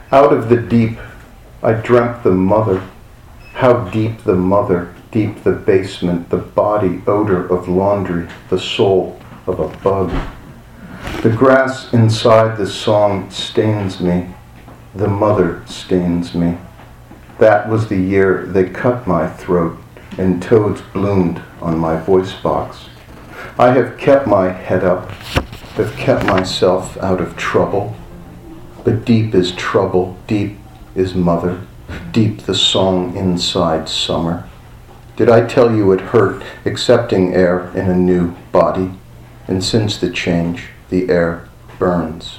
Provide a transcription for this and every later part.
Out of the deep, I dreamt the mother. How deep the mother, deep the basement, the body odor of laundry, the soul of a bug. The grass inside the song stains me. The mother stains me. That was the year they cut my throat and toads bloomed on my voice box. I have kept my head up, have kept myself out of trouble. But deep is trouble, deep is mother, deep the song inside summer. Did I tell you it hurt accepting air in a new body? And since the change, the air burns.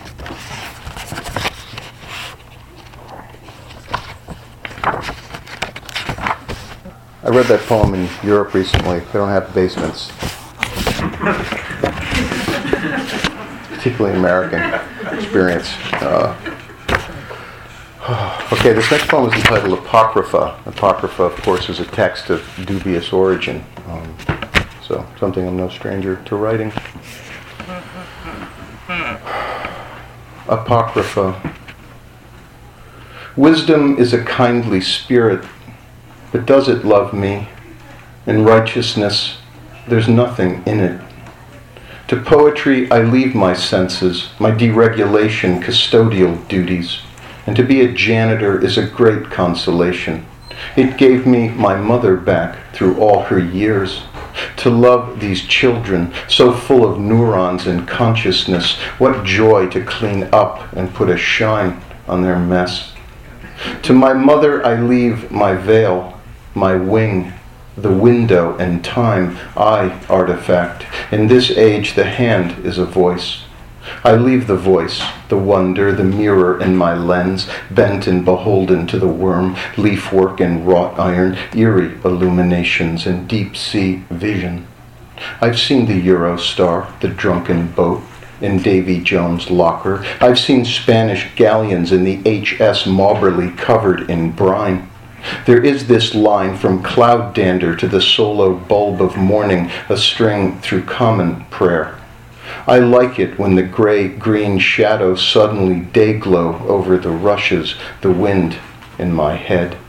I read that poem in Europe recently. They don't have basements. Particularly American experience. Okay, this next poem is entitled Apocrypha. Apocrypha, of course, is a text of dubious origin. So something I'm no stranger to writing. Apocrypha. Wisdom is a kindly spirit, but does it love me? In righteousness, there's nothing in it. To poetry, I leave my senses, my deregulation, custodial duties. And to be a janitor is a great consolation. It gave me my mother back through all her years. To love these children, so full of neurons and consciousness, what joy to clean up and put a shine on their mess. To my mother I leave my veil, my wing, the window and time, I, artifact. In this age the hand is a voice. I leave the voice, the wonder, the mirror in my lens, bent and beholden to the worm, leafwork and wrought iron, eerie illuminations and deep-sea vision. I've seen the Eurostar, the drunken boat, in Davy Jones' locker. I've seen Spanish galleons in the H.S. Mauberley covered in brine. There is this line from cloud dander to the solo bulb of morning, a string through common prayer. I like it when the gray-green shadows suddenly day-glow over the rushes, the wind in my head.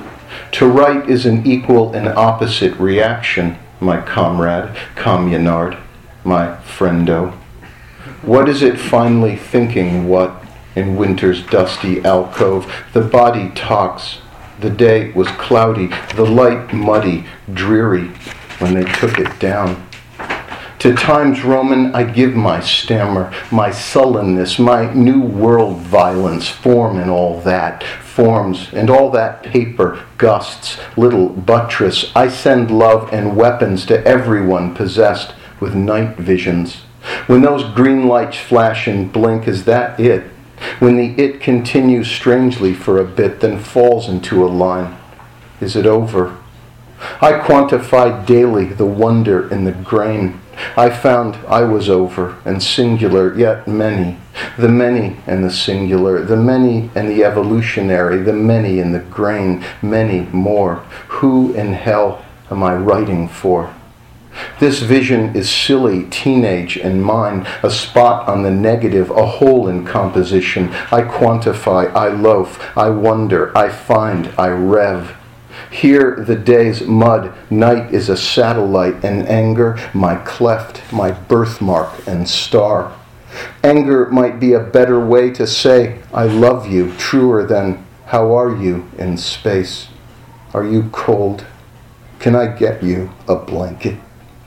To write is an equal and opposite reaction, my comrade, communard, my friendo. What is it finally thinking what, in winter's dusty alcove, the body talks, the day was cloudy, the light muddy, dreary, when they took it down. To times Roman I give my stammer, my sullenness, my new world violence, form and all that, forms and all that paper, gusts, little buttress. I send love and weapons to everyone possessed with night visions. When those green lights flash and blink, is that it? When the it continues strangely for a bit, then falls into a line, is it over? I quantified daily the wonder in the grain. I found I was over and singular, yet many. The many and the singular, the many and the evolutionary, the many and the grain, many more. Who in hell am I writing for? This vision is silly, teenage, and mine, a spot on the negative, a hole in composition. I quantify, I loaf, I wonder, I find, I rev. Here the day's mud, night is a satellite, and anger, my cleft, my birthmark and star. Anger might be a better way to say, I love you, truer than, how are you in space? Are you cold? Can I get you a blanket?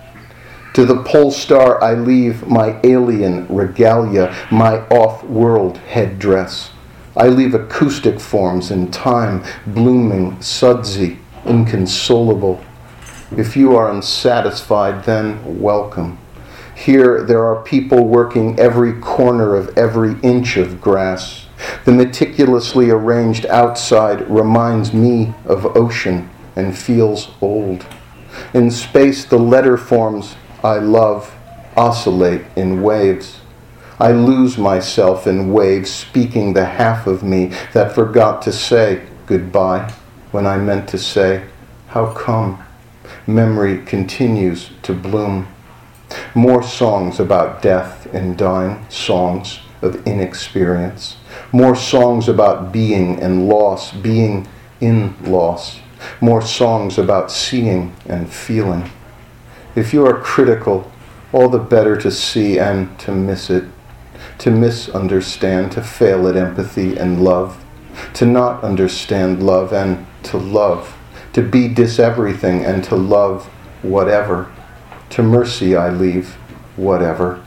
To the pole star I leave my alien regalia, my off-world headdress. I leave acoustic forms in time, blooming, sudsy, inconsolable. If you are unsatisfied, then welcome. Here there are people working every corner of every inch of grass. The meticulously arranged outside reminds me of ocean and feels old. In space, the letter forms I love oscillate in waves. I lose myself in waves, speaking the half of me that forgot to say goodbye when I meant to say, how come? Memory continues to bloom. More songs about death and dying, songs of inexperience. More songs about being and loss, being in loss. More songs about seeing and feeling. If you are critical, all the better to see and to miss it, to misunderstand, to fail at empathy and love, to not understand love and to love, to be dis-everything and to love whatever. To mercy I leave whatever.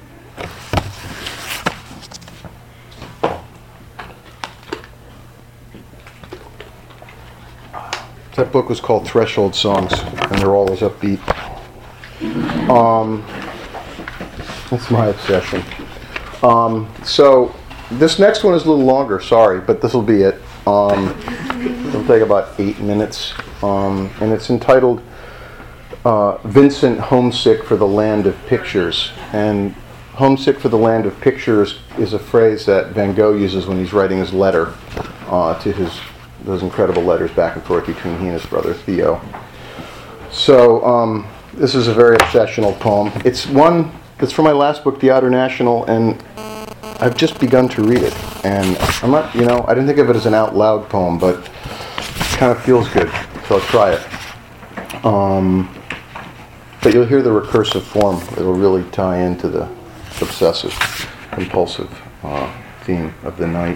That book was called Threshold Songs, and they're always upbeat. That's my obsession. So this next one is a little longer, sorry, but this will be it. It'll take about 8 minutes, and it's entitled Vincent Homesick for the Land of Pictures. And homesick for the land of pictures is a phrase that Van Gogh uses when he's writing his letter to those incredible letters back and forth between he and his brother Theo. So this is a very obsessional poem. It's one that's from my last book, The Outer National, and I've just begun to read it. And I'm not, I didn't think of it as an out loud poem, but it kind of feels good, so I'll try it. But you'll hear the recursive form. It'll really tie into the obsessive, compulsive theme of the night.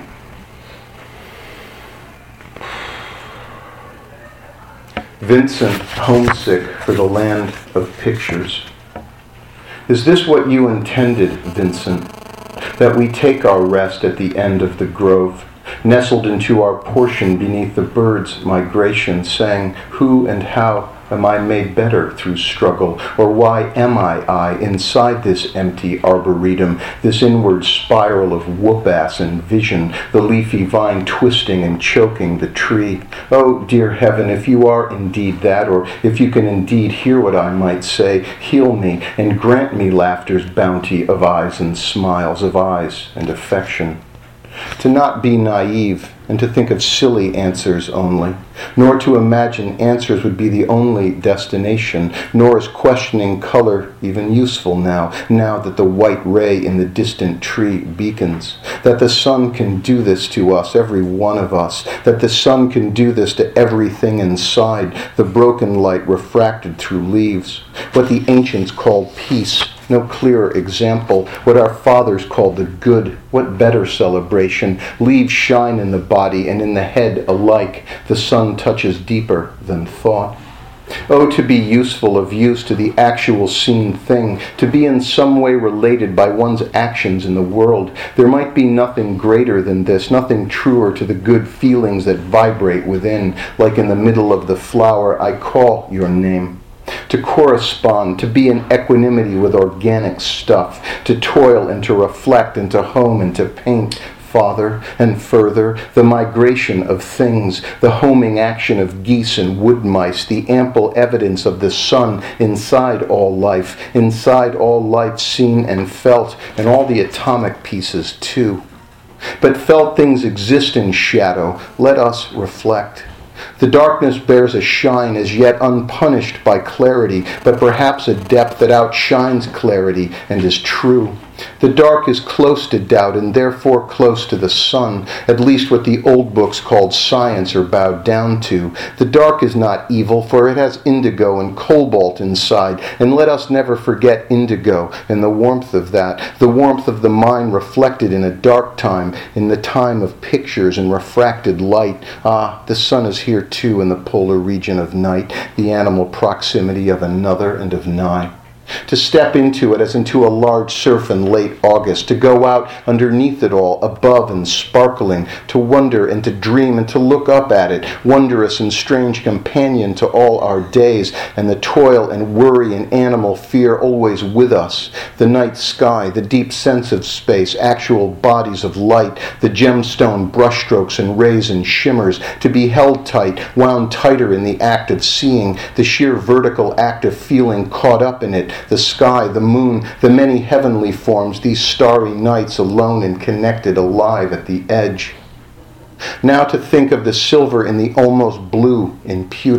Vincent, homesick for the land of pictures. Is this what you intended, Vincent? That we take our rest at the end of the grove, nestled into our portion beneath the birds' migration, saying, who and how am I made better through struggle? Or why am I inside this empty arboretum, this inward spiral of whoop-ass and vision, the leafy vine twisting and choking the tree? Oh, dear heaven, if you are indeed that, or if you can indeed hear what I might say, heal me and grant me laughter's bounty of eyes and smiles, of eyes and affection. To not be naive and to think of silly answers only, nor to imagine answers would be the only destination, nor is questioning color even useful now that the white ray in the distant tree beacons, that the sun can do this to us, every one of us, that the sun can do this to everything inside, the broken light refracted through leaves, what the ancients called peace, no clearer example, what our fathers called the good, what better celebration, leaves shine in the body and in the head alike, the sun touches deeper than thought. Oh, to be useful, of use to the actual seen thing, to be in some way related by one's actions in the world. There might be nothing greater than this, nothing truer to the good feelings that vibrate within, like in the middle of the flower, I call your name. To correspond, to be in equanimity with organic stuff, to toil and to reflect and to home and to paint, Father, and further, the migration of things, the homing action of geese and wood mice, the ample evidence of the sun inside all life seen and felt, and all the atomic pieces too. But felt things exist in shadow. Let us reflect. The darkness bears a shine as yet unpunished by clarity, but perhaps a depth that outshines clarity and is true. The dark is close to doubt and therefore close to the sun, at least what the old books called science are bowed down to. The dark is not evil, for it has indigo and cobalt inside, and let us never forget indigo and the warmth of that, the warmth of the mind reflected in a dark time, in the time of pictures and refracted light. Ah, the sun is here too in the polar region of night, the animal proximity of another and of nigh. To step into it as into a large surf in late August, to go out underneath it all, above and sparkling, to wonder and to dream and to look up at it, wondrous and strange companion to all our days, and the toil and worry and animal fear always with us, the night sky, the deep sense of space, actual bodies of light, the gemstone brushstrokes and rays and shimmers, to be held tight, wound tighter in the act of seeing, the sheer vertical act of feeling caught up in it, the sky, the moon, the many heavenly forms, these starry nights alone and connected, alive at the edge. Now to think of the silver in the almost blue in pewter,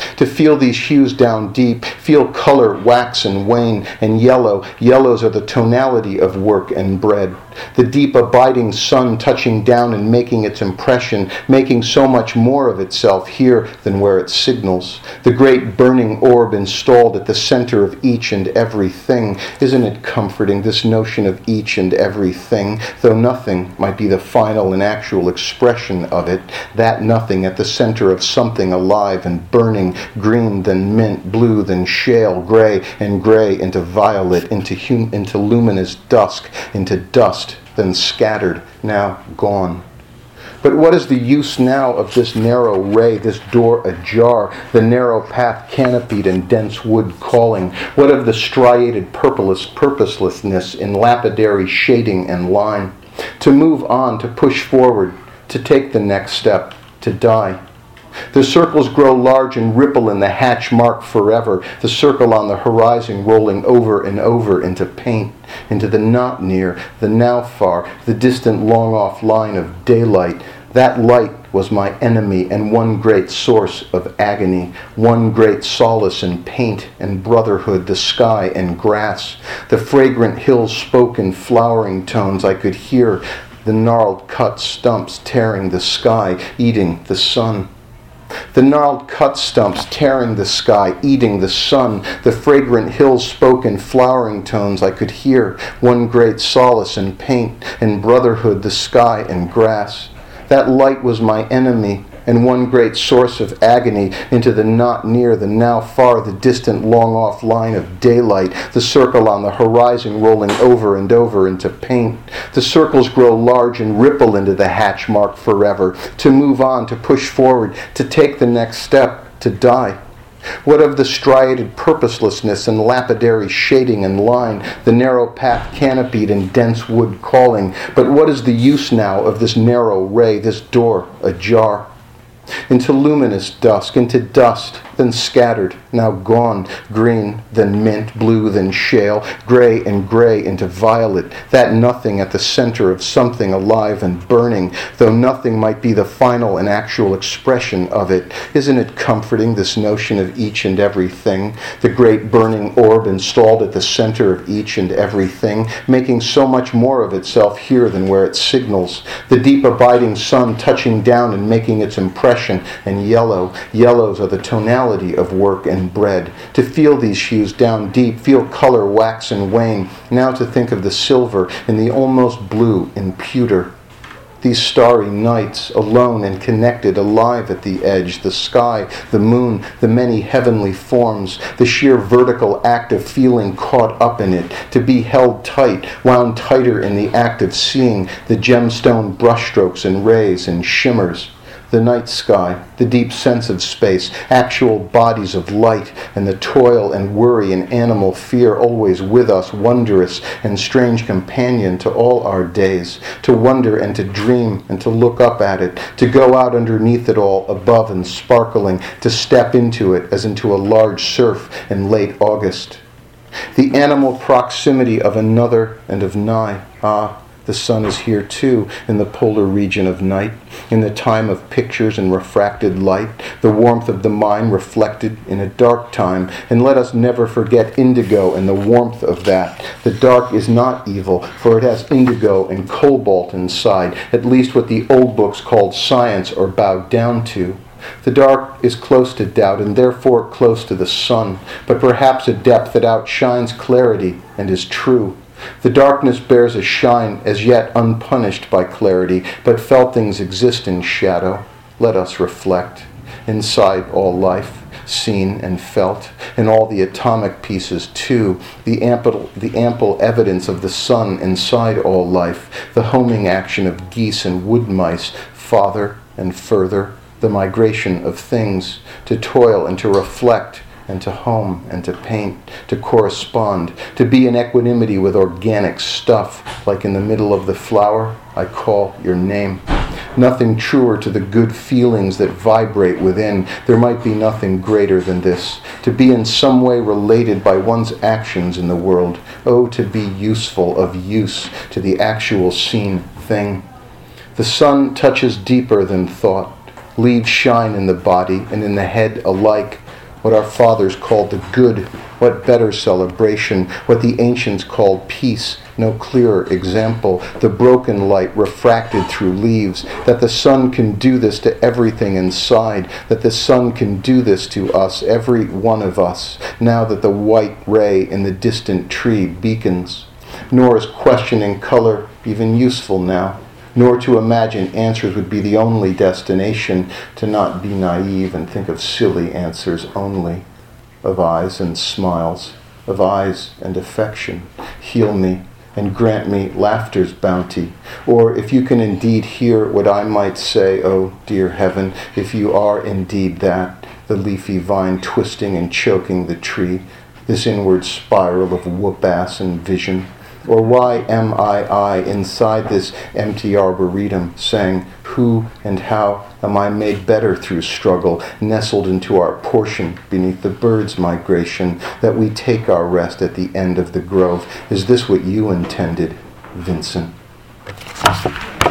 To feel these hues down deep, feel color wax and wane, and yellows are the tonality of work and bread. The deep abiding sun touching down and making its impression, making so much more of itself here than where it signals. The great burning orb installed at the center of each and everything. Isn't it comforting, this notion of each and everything, though nothing might be the final and actual expression of it, that nothing at the center of something alive and burning, green then mint, blue then shale, gray into violet, into luminous dusk, into dust, then scattered, now gone. But what is the use now of this narrow ray, this door ajar, the narrow path canopied and dense wood calling? What of the striated purposelessness in lapidary shading and line? To move on, to push forward, to take the next step, to die. The circles grow large and ripple in the hatch mark forever, the circle on the horizon rolling over and over into paint, into the not near, the now far, the distant long-off line of daylight. That light was my enemy and one great source of agony, one great solace in paint and brotherhood, the sky and grass. The fragrant hills spoke in flowering tones I could hear, the gnarled cut stumps tearing the sky, eating the sun. The gnarled cut stumps tearing the sky, eating the sun. The fragrant hills spoke in flowering tones I could hear, one great solace in paint and brotherhood, the sky and grass. That light was my enemy and one great source of agony, into the not near, the now far, the distant long-off line of daylight, the circle on the horizon rolling over and over into paint. The circles grow large and ripple into the hatch mark forever, to move on, to push forward, to take the next step, to die. What of the striated purposelessness and lapidary shading and line, the narrow path canopied and dense wood calling? But what is the use now of this narrow ray, this door ajar? Into luminous dusk, into dust, then scattered, now gone, green, then mint, blue, then shale, gray into violet, that nothing at the center of something alive and burning, though nothing might be the final and actual expression of it. Isn't it comforting, this notion of each and everything, the great burning orb installed at the center of each and everything, making so much more of itself here than where it signals, the deep abiding sun touching down and making its impression, and yellows are the tonality of work and bread. To feel these hues down deep, feel color wax and wane, now to think of the silver and the almost blue in pewter. These starry nights, alone and connected, alive at the edge, the sky, the moon, the many heavenly forms, the sheer vertical act of feeling caught up in it, to be held tight, wound tighter in the act of seeing, the gemstone brushstrokes and rays and shimmers. The night sky, the deep sense of space, actual bodies of light, and the toil and worry and animal fear always with us, wondrous and strange companion to all our days, to wonder and to dream and to look up at it, to go out underneath it all, above and sparkling, to step into it as into a large surf in late August. The animal proximity of another and of nigh, the sun is here too, in the polar region of night, in the time of pictures and refracted light, the warmth of the mind reflected in a dark time, and let us never forget indigo and the warmth of that. The dark is not evil, for it has indigo and cobalt inside, at least what the old books called science or bowed down to. The dark is close to doubt, and therefore close to the sun, but perhaps a depth that outshines clarity and is true. The darkness bears a shine as yet unpunished by clarity, but felt things exist in shadow. Let us reflect. Inside all life, seen and felt, and all the atomic pieces too, the ample evidence of the sun inside all life, the homing action of geese and wood mice, farther and further, the migration of things, to toil and to reflect, and to home and to paint, to correspond, to be in equanimity with organic stuff, like in the middle of the flower, I call your name. Nothing truer to the good feelings that vibrate within. There might be nothing greater than this, to be in some way related by one's actions in the world. Oh, to be useful, of use to the actual seen thing. The sun touches deeper than thought. Leaves shine in the body and in the head alike. what our fathers called the good, what better celebration, what the ancients called peace, no clearer example, the broken light refracted through leaves, that the sun can do this to everything inside, that the sun can do this to us, every one of us, now that the white ray in the distant tree beacons. Nor is questioning color even useful now, nor to imagine answers would be the only destination, to not be naive and think of silly answers only, of eyes and smiles, of eyes and affection. Heal me and grant me laughter's bounty. Or if you can indeed hear what I might say, oh dear heaven, if you are indeed that, the leafy vine twisting and choking the tree, this inward spiral of whoop-ass and vision. Or why am I inside this empty arboretum, saying, who and how am I made better through struggle, nestled into our portion beneath the bird's migration, that we take our rest at the end of the grove? Is this what you intended, Vincent?